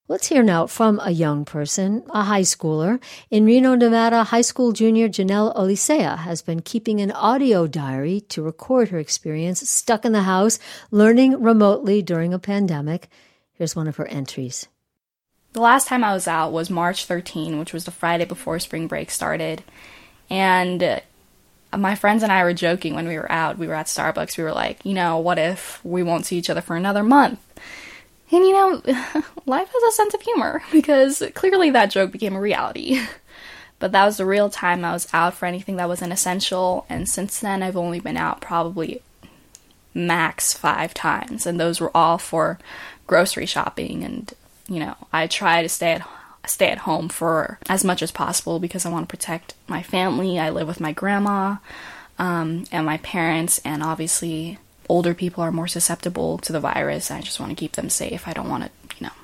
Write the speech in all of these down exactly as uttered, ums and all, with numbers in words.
Let's hear now from a young person, a high schooler. In Reno, Nevada, high school junior Janelle Olisea has been keeping an audio diary to record her experience stuck in the house, learning remotely during a pandemic. Here's one of her entries. The last time I was out was March thirteenth, which was the Friday before spring break started. And uh, my friends and I were joking when we were out. We were at Starbucks. We were like, you know, what if we won't see each other for another month? And, you know, life has a sense of humor, because clearly that joke became a reality. But that was the real time I was out for anything that wasn't essential, and since then I've only been out probably max five times, and those were all for grocery shopping, and, you know, I try to stay at stay at home for as much as possible because I want to protect my family. I live with my grandma um, and my parents, and obviously older people are more susceptible to the virus. I just want to keep them safe. I don't want to, you know.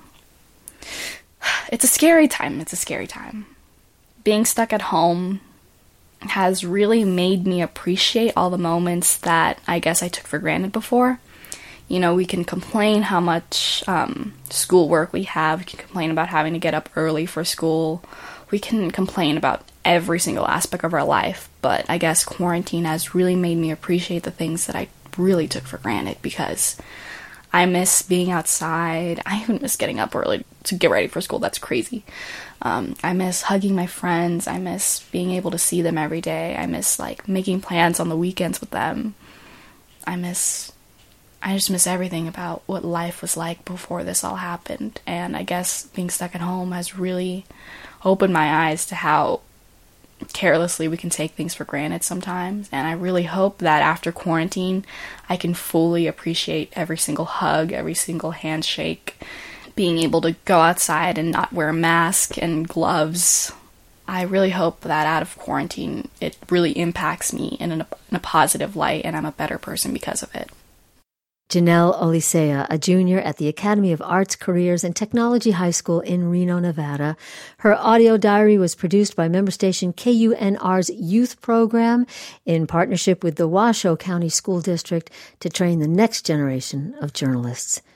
It's a scary time. It's a scary time. Being stuck at home has really made me appreciate all the moments that I guess I took for granted before. You know, we can complain how much um, schoolwork we have. We can complain about having to get up early for school. We can complain about every single aspect of our life. But I guess quarantine has really made me appreciate the things that I really took for granted, because I miss being outside. I even miss getting up early to get ready for school. That's crazy. Um, I miss hugging my friends. I miss being able to see them every day. I miss, like, making plans on the weekends with them. I miss, I just miss everything about what life was like before this all happened. And I guess being stuck at home has really opened my eyes to how carelessly we can take things for granted sometimes. And I really hope that after quarantine I can fully appreciate every single hug, every single handshake, being able to go outside and not wear a mask and gloves. I really hope that out of quarantine it really impacts me in a, in a positive light, and I'm a better person because of it. Janelle Olisea, a junior at the Academy of Arts, Careers, and Technology High School in Reno, Nevada. Her audio diary was produced by member station K U N R's youth program in partnership with the Washoe County School District to train the next generation of journalists.